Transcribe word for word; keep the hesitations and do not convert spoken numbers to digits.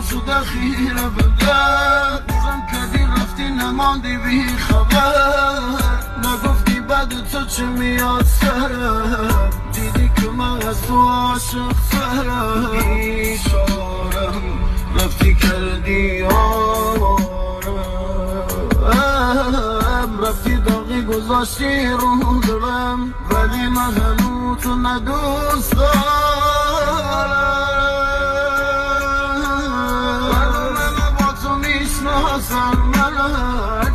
شده خیره به در زن کردی رفتی نماندی بی خبر نگفتی بعد تو چه میاد سرم دیدی که من از تو عاشق سرم بیچارم رفتی کردی آرم رفتی داغی گذاشتی رو دلم ولی من هنو تو ندوست دارم من با تو میشناسم من